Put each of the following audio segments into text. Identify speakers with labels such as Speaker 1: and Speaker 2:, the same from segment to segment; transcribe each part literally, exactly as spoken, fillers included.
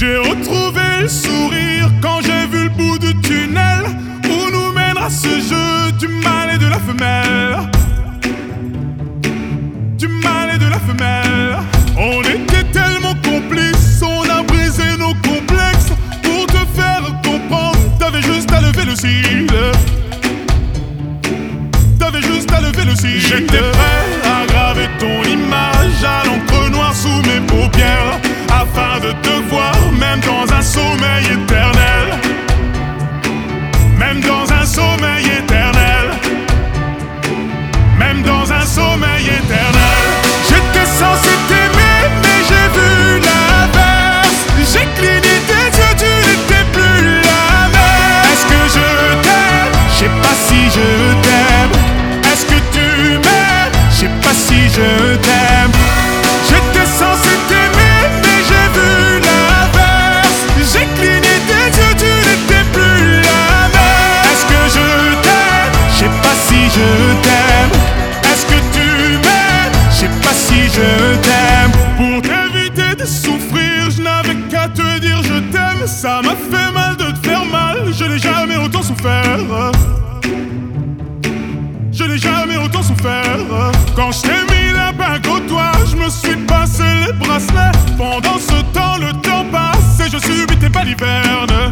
Speaker 1: J'ai retrouvé le sourire quand j'ai vu le bout du tunnel où nous mènera ce jeu du mâle et de la femelle. Du mâle et de la femelle. On était tellement complices, on a brisé nos complexes. Pour te faire comprendre, t'avais juste à lever le cil. T'avais juste à lever le cil. J'étais prêt à graver ton image à l'encre noire sous mes paupières, afin de te voir même dans un sommeil éternel. Même dans un sommeil éternel. Même dans un sommeil éternel. J'étais censé t'aimer mais j'ai vu l'inverse. J'ai cligné tes yeux, tu n'étais plus la même. Est-ce que je t'aime? Je sais pas si je t'aime. Est-ce que tu m'aimes? Je sais pas si je t'aime. J'étais censé t'aimer mais j'ai vu l'inverse. J'ai cligné tes yeux, tu n'étais plus la même. Est-ce que je t'aime? Je sais pas si je t'aime. Est-ce que tu m'aimes? Je sais pas si je t'aime. Pour t'éviter de souffrir, je n'avais qu'à te dire je t'aime. Ça m'a fait mal de te faire mal, je n'ai jamais autant souffert. Je n'ai jamais autant souffert. Quand je t'ai mis la bague au doigt, je me suis passé les bracelets. Pendant ce temps, le temps passe et je subis tes balivernes.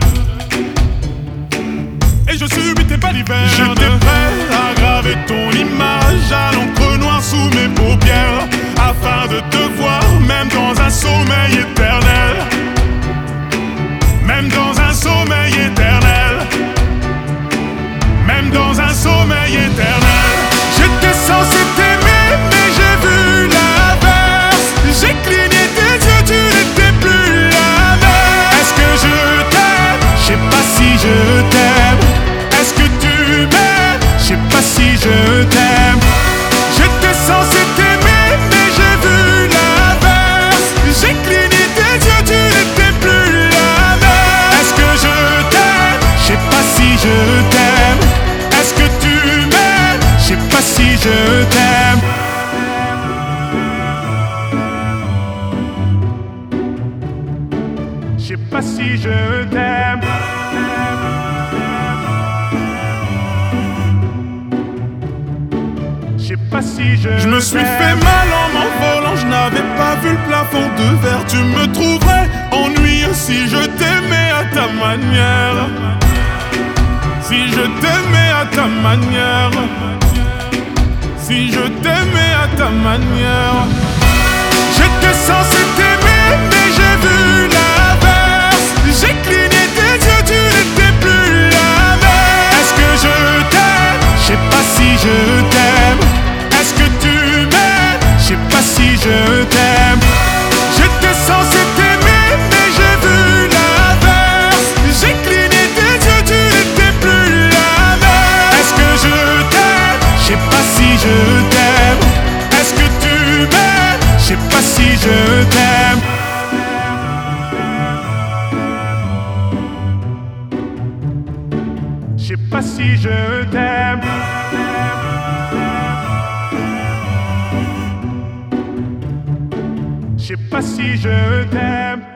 Speaker 1: Et je subis tes balivernes. J'étais prêt à graver ton image à l'encre noire sous mes paupières, afin de te voir même dans un sommeil éternel. Même dans un sommeil éternel. Même dans un sommeil éternel. J'étais censé t'aimer mais j'ai vu l'inverse. J'ai cligné tes yeux, tu n'étais plus la même. Est-ce que je t'aime? Je sais pas si je t'aime. Est-ce que tu m'aimes? Je sais pas si je t'aime. J'étais censé t'aimer mais j'ai vu l'inverse. J'ai cligné tes yeux, tu n'étais plus la même. Est-ce que je t'aime? Je sais pas si je t'aime. Est-ce que tu m'aimes? Je sais pas si je t'aime. Je sais pas si je t'aime. Je sais pas si je Je me suis fait mal en m'envolant, je n'avais pas vu le plafond de verre. Tu me trouverais ennuyeux si je t'aimais à ta manière. Si je t'aimais à ta manière. Si je t'aimais à ta manière. J'étais censé t'aimer mais j'ai vu l'inverse. J'ai cligné tes yeux, tu n'étais plus la même. Est-ce que je t'aime? Je sais pas si je t'aime. Est-ce que tu m'aimes? Je sais pas si je t'aime. J'étais censé t'aimer mais j'ai vu l'inverse. J'ai cligné tes yeux, tu n'étais plus la même. Est-ce que je t'aime? Je sais pas si je t'aime. Est-ce que tu m'aimes? Je sais pas si je t'aime. Je sais pas si je t'aime. Je sais pas si je t'aime.